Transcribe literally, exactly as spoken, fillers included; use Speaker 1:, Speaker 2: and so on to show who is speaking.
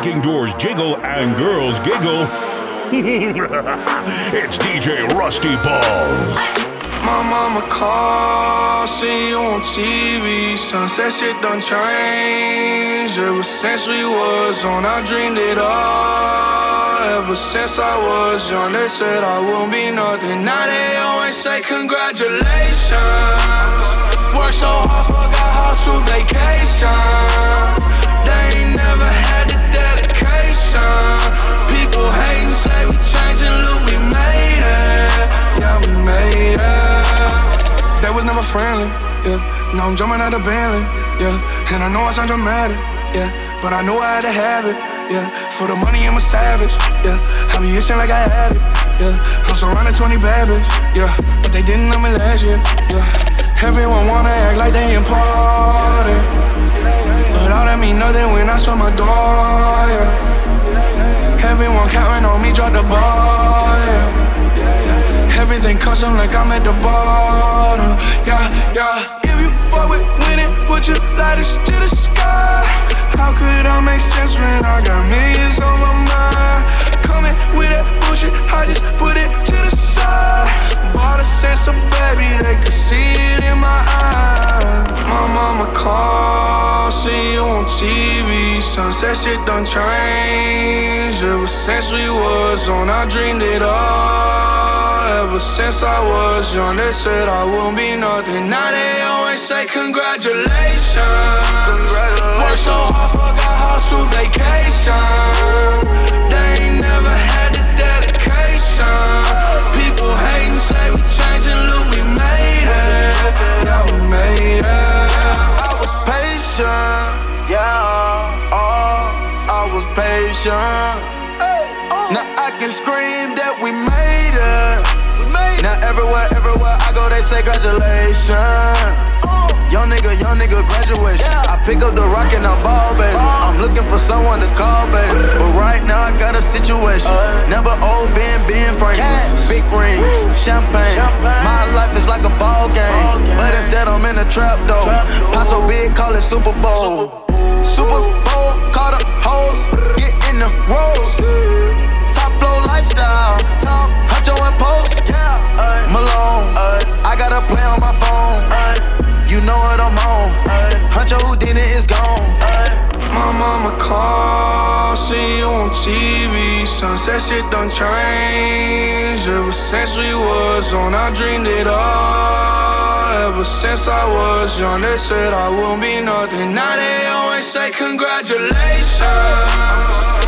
Speaker 1: making doors jiggle and girls giggle. It's D J Rusty Balls.
Speaker 2: My mama called, see you on T V. Sunset shit done changed. Ever since we was on, I dreamed it all. Ever since I was young, they said I wouldn't be nothing. Now they always say congratulations. Worked so hard, forgot how to vacation. They ain't never had the dedication. People hating, say we changing, look, we made it. Yeah, we made it. They was never friendly, yeah. Now I'm jumping out of Bentley, yeah. And I know I sound dramatic, yeah. But I know I had to have it, yeah. For the money, I'm a savage, yeah. I be itching like I had it, yeah. I'm surrounded twenty bad bitches, yeah. But they didn't know me last year, yeah. Everyone wanna act like they important, but all that mean nothing when I saw my door, yeah. Everyone counting on me, drop the ball, yeah. Everything custom like I'm at the bottom, yeah, yeah. If you fuck with winning, put your lighters to the sky. How could I make sense when I got millions on my mind? Coming with that bullshit, I just put it to the side. Bought a sense of baby, they could see it in my eyes. My mama called, see you on T V. Sunset shit done changed. Ever since we was on, I dreamed it all. Ever since I was young, they said I wouldn't be nothing. Now they always say congratulations. Congratulations. Worked so hard, forgot how to vacation. They ain't never had the dedication. People hating, say we changing, look, we made it. Yeah, we made it.
Speaker 3: I was patient, yeah. Oh, I was patient. Now I can scream that we made it. Now everywhere, everywhere I go, they say congratulations. Young nigga, young nigga, graduation. I pick up the rock and I ball, baby. I'm looking for someone to call, baby. But right now I got a situation. Never old Ben, Ben Franklin. Big rings, champagne. My life is like a ball game, but instead I'm in a trap though. Pot so big, call it Super Bowl. Super Bowl, call the hoes, get in the rolls. Top flow lifestyle, top Huncho and Post. Malone, I got a play on my phone. You know what I'm on. Huncho Houdini is gone.
Speaker 2: My mama called, see you on T V. Sunset shit done changed. Ever since we was on, I dreamed it all. Ever since I was young, they said I wouldn't be nothing. Now they always say congratulations.